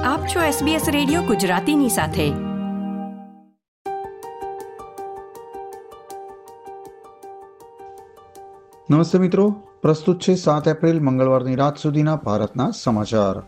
આપ છો SBS radio ગુજરાતીની સાથે. નમસ્તે મિત્રો, પ્રસ્તુત છે 7 એપ્રિલ મંગળવારની રાત સુધીના ભારતના સમાચાર.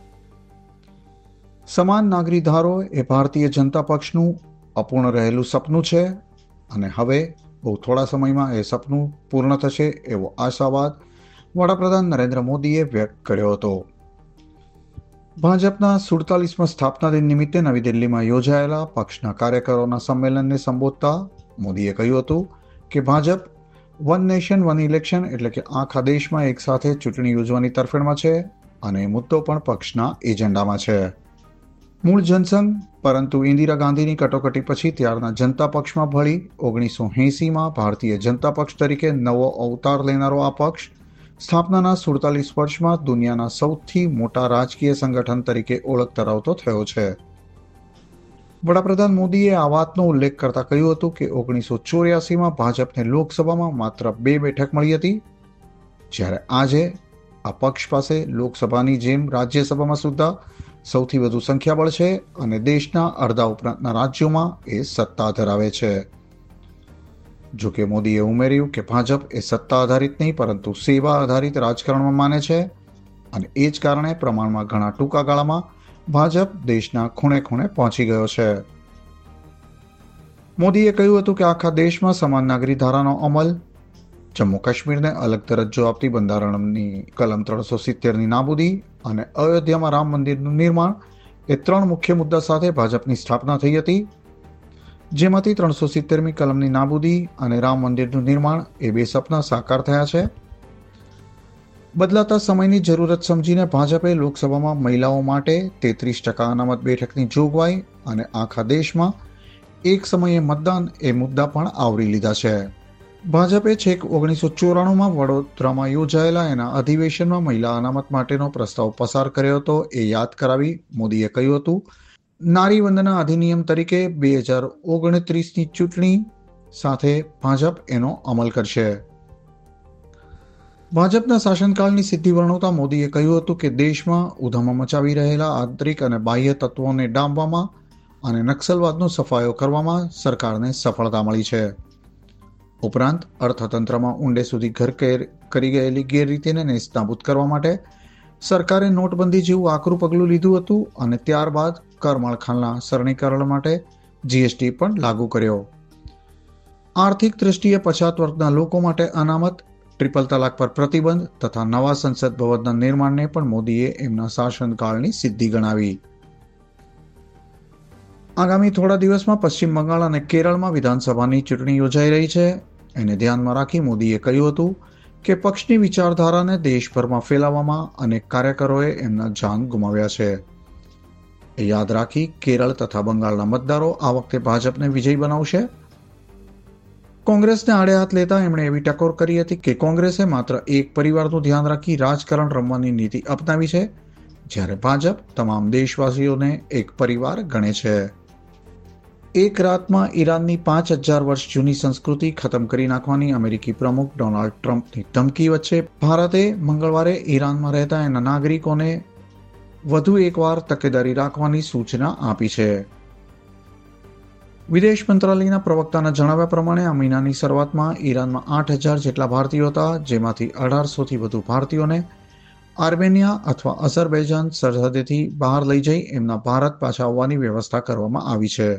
સમાન નાગરિક ધારો એ ભારતીય જનતા પક્ષનું અપૂર્ણ રહેલું સપનું છે અને હવે બહુ થોડા સમયમાં એ સપનું પૂર્ણ થશે એવો આશાવાદ વડાપ્રધાન નરેન્દ્ર મોદીએ વ્યક્ત કર્યો હતો. ભાજપના 47મા સ્થાપના દિન નિમિત્તે નવી દિલ્હીમાં યોજાયેલા પક્ષના કાર્યકરોના સંમેલનને સંબોધતા મોદીએ કહ્યું હતું કે Bhajap one nation one election એટલે કે આખા દેશમાં એક સાથે ચૂંટણી યોજવાની તરફેણમાં છે અને એ મુદ્દો પણ પક્ષના એજન્ડામાં છે. મૂળ જનસંઘ પરંતુ ઇન્દિરા ગાંધીની કટોકટી પછી ત્યારના જનતા પક્ષમાં ભળી 1980માં ભારતીય જનતા પક્ષ તરીકે નવો અવતાર લેનારો આ પક્ષ સ્થાપનાના 47 વર્ષમાં દુનિયાના સૌથી મોટા રાજકીય સંગઠન તરીકે ઓળખ ધરાવતો થયો છે. વડાપ્રધાન મોદીએ આ વાતનો ઉલ્લેખ કરતા કહ્યું હતું કે 1984માં ભાજપને લોકસભામાં માત્ર 2 બેઠક મળી હતી, જ્યારે આજે આ પક્ષ પાસે લોકસભાની જેમ રાજ્યસભામાં સુદ્ધા સૌથી વધુ સંખ્યાબળ છે અને દેશના અડધા ઉપરાંતના રાજ્યોમાં એ સત્તા ધરાવે છે. જો કે મોદીએ ઉમેર્યું કે ભાજપ એ સત્તા આધારિત નહીં પરંતુ સેવા આધારિત રાજકારણમાં માને છે અને એ જ કારણે પ્રમાણમાં ઘણા ટૂંકા ગાળામાં ભાજપ દેશના ખૂણે ખૂણે પહોંચી ગયો છે. મોદીએ કહ્યું હતું કે આખા દેશમાં સમાન નાગરિક ધારાનો અમલ, જમ્મુ કાશ્મીરને અલગ દરજ્જો આપતી બંધારણની કલમ 370ની નાબૂદી અને અયોધ્યામાં રામ મંદિરનું નિર્માણ એ 3 મુખ્ય મુદ્દા સાથે ભાજપની સ્થાપના થઈ હતી, જેમાંથી 370મી કલમની નાબૂદી અને રામ મંદિરનું નિર્માણ એ 2 સપના સાકાર થયા છે. બદલાતા સમયની જરૂરત સમજીને ભાજપે લોકસભામાં મહિલાઓ માટે 33% અનામત બેઠકની જોગવાઈ અને આખા દેશમાં એક સમયે મતદાન એ મુદ્દા પણ આવરી લીધા છે. ભાજપે છેક 1994માં વડોદરામાં યોજાયેલા એના અધિવેશનમાં મહિલા અનામત માટેનો પ્રસ્તાવ પસાર કર્યો હતો એ યાદ કરાવી મોદીએ કહ્યું હતું, નારી વંદના અધિનિયમ તરીકે 2029ની ચૂંટણી સાથે ભાજપ એનો અમલ કરશે. ભાજપના શાસનકાળની સિદ્ધિ વર્ણવતા મોદીએ કહ્યું હતું કે દેશમાં ઉધમ મચાવી રહેલા આંતરિક અને બાહ્ય તત્વોને ડામવામાં અને નક્સલવાદનો સફાયો કરવામાં સરકારને સફળતા મળી છે. ઉપરાંત અર્થતંત્રમાં ઊંડે સુધી ઘર કરી ગયેલી ગેરરીતિને નેસ્તનાબૂદ કરવા માટે સરકારે નોટબંધી જેવું આકરું પગલું લીધું હતું અને ત્યારબાદ કરમાળખાના સરળીકરણ માટે જીએસટી પણ લાગુ કર્યો. આર્થિક દ્રષ્ટિએ પછાત વર્ગના લોકો માટે અનામત, ટ્રિપલ તલાક પર પ્રતિબંધ તથા નવા સંસદ ભવનના નિર્માણને પણ મોદીએ એમના શાસનકાળની સિદ્ધિ ગણાવી. આગામી થોડા દિવસમાં પશ્ચિમ બંગાળ અને કેરળમાં વિધાનસભાની ચૂંટણી યોજાઈ રહી છે. એને ધ્યાનમાં રાખી મોદીએ કહ્યું હતું કે પક્ષની વિચારધારાને દેશભરમાં ફેલાવવામાં અનેક કાર્યકરોએ એમના જાન ગુમાવ્યા છે. એ યાદ રાખી કેરળ તથા બંગાળના મતદારો આ વખતે ભાજપને વિજયી બનાવશે. કોંગ્રેસને આડે હાથ લેતા એમણે એવી ટકોર કરી હતી કે કોંગ્રેસે માત્ર એક પરિવારનું ધ્યાન રાખી રાજકારણ રમવાની નીતિ અપનાવી છે, જ્યારે ભાજપ તમામ દેશવાસીઓને એક પરિવાર ગણે છે. એક રાતમાં ઈરાનની 5000 વર્ષ જૂની સંસ્કૃતિ ખતમ કરી નાખવાની અમેરિકી પ્રમુખ ડોનાલ્ડ ટ્રમ્પની ધમકી વચ્ચે ભારતે મંગળવારે ઈરાનમાં રહેતા એના નાગરિકોને વધુ એકવાર તકેદારી રાખવાની સૂચના આપી છે. વિદેશ મંત્રાલયના પ્રવક્તાના જણાવ્યા પ્રમાણે આ મહિનાની શરૂઆતમાં ઈરાનમાં 8000 જેટલા ભારતીયો હતા, જેમાંથી 1800થી વધુ ભારતીયોને આર્મેનિયા અથવા અઝરબૈજાન સરહદેથી બહાર લઈ જઈ એમના ભારત પાછા આવવાની વ્યવસ્થા કરવામાં આવી છે.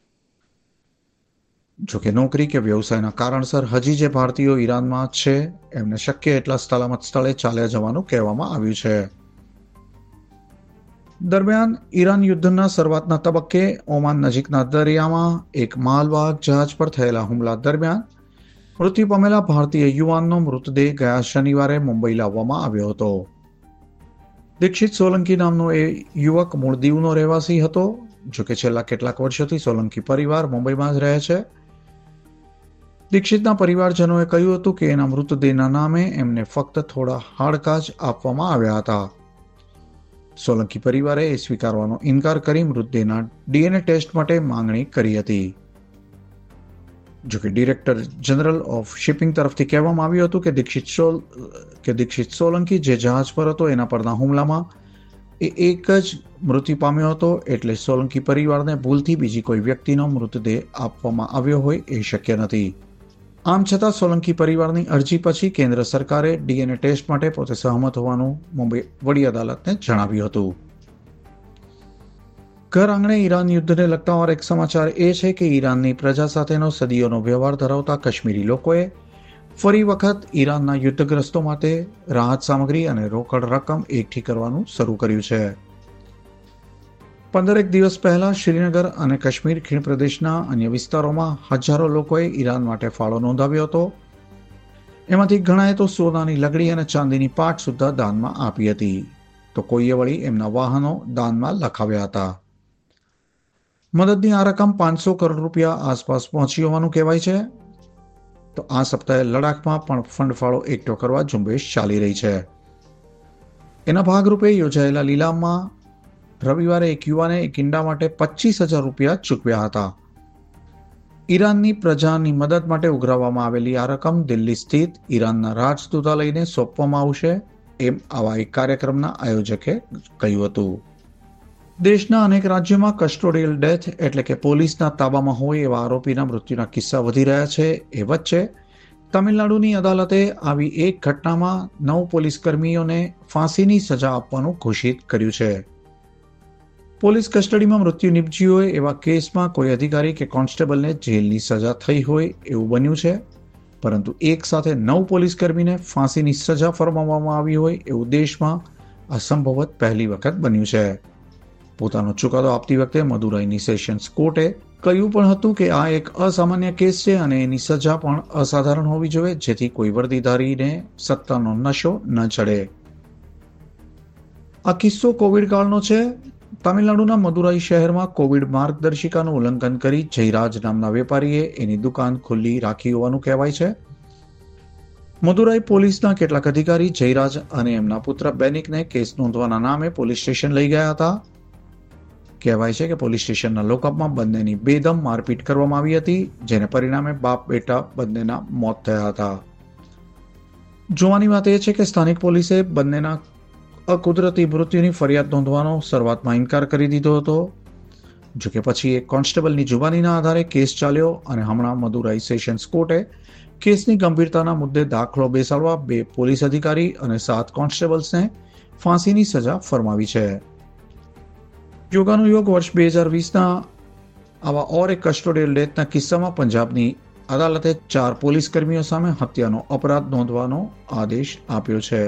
જોકે નોકરી કે વ્યવસાયના કારણસર હજી જે ભારતીયો ઈરાનમાં છે એમને શક્ય એટલા સલામત સ્થળે ચાલ્યા જવાનું કહેવામાં આવ્યું છે. દરમિયાન ઈરાન યુદ્ધના શરૂઆતના તબક્કે ઓમાન નજીકના દરિયામાં એક માલવાહક જહાજ પર થયેલા હુમલા દરમિયાન મૃત્યુ પામેલા ભારતીય યુવાનનો મૃતદેહ ગયા શનિવારે મુંબઈ લાવવામાં આવ્યો હતો. દીક્ષિત સોલંકી નામનો એ યુવક મૂળ દીવનો રહેવાસી હતો. જોકે છેલ્લા કેટલાક વર્ષોથી સોલંકી પરિવાર મુંબઈમાં જ રહે છે. દીક્ષિતના પરિવારજનોએ કહ્યું હતું કે એના મૃતદેહના નામે એમને ફક્ત થોડા હાડકાં જ આપવામાં આવ્યા હતા. સોલંકી પરિવારે એ સ્વીકારવાનો ઇનકાર કરી મૃતદેહના ડીએનએ ટેસ્ટ માટે માંગણી કરી હતી. જોકે ડિરેક્ટર જનરલ ઓફ શિપિંગ તરફથી કહેવામાં આવ્યું હતું કે દીક્ષિત સોલંકી જે જહાજ પર હતો એના પરના હુમલામાં એ એક જ મૃત્યુ પામ્યો હતો, એટલે સોલંકી પરિવારને ભૂલથી બીજી કોઈ વ્યક્તિનો મૃતદેહ આપવામાં આવ્યો હોય એ શક્ય નથી. આમ છતાં સોલંકી પરિવારની અરજી પછી કેન્દ્ર સરકારે ડીએનએ ટેસ્ટ માટે પોતે સહમત હોવાનું મુંબઈ વડી અદાલતને જણાવ્યું હતું. ઘર આંગણે ઈરાન યુદ્ધને લગતા ઓર એક સમાચાર એ છે કે ઈરાનની પ્રજા સાથેનો સદીઓનો વ્યવહાર ધરાવતા કાશ્મીરી લોકોએ ફરી વખત ઈરાનના યુદ્ધગ્રસ્તો માટે રાહત સામગ્રી અને રોકડ રકમ એકઠી કરવાનું શરૂ કર્યું છે. 15 દિવસ પહેલા શ્રીનગર અને કાશ્મીર ખીણ પ્રદેશના અન્ય વિસ્તારોમાં હજારો લોકોએ ઈરાન માટે ફાળો નોંધાવ્યો હતો. એમાંથી ઘણાએ તો સોનાની લગડી અને ચાંદીની પાટ સુદ્ધા દાનમાં આપી હતી, તો કોઈએ વળી એમના વાહનો દાનમાં લખાવ્યા હતા. મદદની આ રકમ 500 કરોડ રૂપિયા આસપાસ પહોંચી હોવાનું કહેવાય છે. તો આ સપ્તાહે લડાખમાં પણ ફંડ ફાળો એકઠો કરવા ઝુંબેશ ચાલી રહી છે. એના ભાગરૂપે યોજાયેલા લીલામમાં રવિવારે એક યુવાને એક ઈંડા માટે 25,000 રૂપિયા ચૂકવ્યા હતા. ઈરાનની પ્રજાની મદદ માટે ઉઘરાવવામાં આવેલી આ રકમ દિલ્હી સ્થિત ઈરાનના રાજદૂતાલયને સોંપવામાં આવશે, એમ આવા એક કાર્યક્રમના આયોજકે કહ્યું હતું. દેશના અનેક રાજ્યોમાં કસ્ટોડિયલ ડેથ એટલે કે પોલીસના તાબામાં હોય એવા આરોપીના મૃત્યુના કિસ્સા વધી રહ્યા છે. એ વચ્ચે તમિલનાડુની અદાલતે આવી એક ઘટનામાં 9 પોલીસ કર્મીઓને ફાંસીની સજા આપવાનું ઘોષિત કર્યું છે. પોલીસ કસ્ટડીમાં મૃત્યુ નિપજ્યું હોય એવા કેસમાં કોઈ અધિકારી કે કોન્સ્ટેબલને જેલની સજા થઈ હોય એવું બન્યું છે, પરંતુ એક સાથે 9 પોલીસ કર્મીને ફાંસીની સજા ફરમાવવામાં આવી હોય એવું દેશમાં આ સંભવત પહેલી વખત બન્યું છે. પોતાનો ચુકાદો આપતી વખતે મદુરાઈની સેશન્સ કોર્ટે કહ્યું પણ હતું કે આ એક અસામાન્ય કેસ છે અને એની સજા પણ અસાધારણ હોવી જોઈએ, જેથી કોઈ વર્દીધારીને સત્તાનો નશો ન ચડે. આ કિસ્સો કોવિડ કાળનો છે. તમિલનાડુના મદુરાઈ શહેરમાં કોવિડ માર્ગદર્શિકાનું ઉલ્લંઘન કરી જયરાજ નામના વેપારીએ એની દુકાન ખુલ્લી રાખી હોવાનું કહેવાય છે. મદુરાઈ પોલીસના કેટલાક અધિકારી જયરાજ અને એમના પુત્ર બેનિકને કેસ નોંધવાના નામે પોલીસ સ્ટેશન લઈ ગયા હતા. કહેવાય છે કે પોલીસ સ્ટેશનના લોકઅપમાં બંનેની બેદમ મારપીટ કરવામાં આવી હતી, જેને પરિણામે બાપ બેટા બંનેના મોત થયા હતા. જોવાની વાત એ છે કે સ્થાનિક પોલીસે બંનેના અકુદરતી મૃત્યુની ફરિયાદ નોંધવાનો શરૂઆતમાં ઇનકાર કરી દીધો હતો. જોકે પછી એક કોન્સ્ટેબલની જુબાનીના આધારે કેસ ચાલ્યો અને હમણાં મદુરાઈ સેશન્સ કોર્ટે કેસની ગંભીરતાના મુદ્દે દાખલો બેસાડવા 2 પોલીસ અધિકારી અને 7 કોન્સ્ટેબલ્સને ફાંસીની સજા ફરમાવી છે. યોગાનુયોગ વર્ષ 2020ના આવા ઓર એક કસ્ટોડિયલ ડેથના કિસ્સામાં પંજાબની અદાલતે 4 પોલીસ કર્મીઓ સામે હત્યાનો અપરાધ નોંધવાનો આદેશ આપ્યો છે.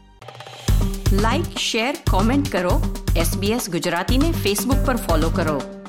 લાઇક, શેર, કોમેન્ટ કરો. SBS ગુજરાતીને ફેસબુક પર ફોલો કરો.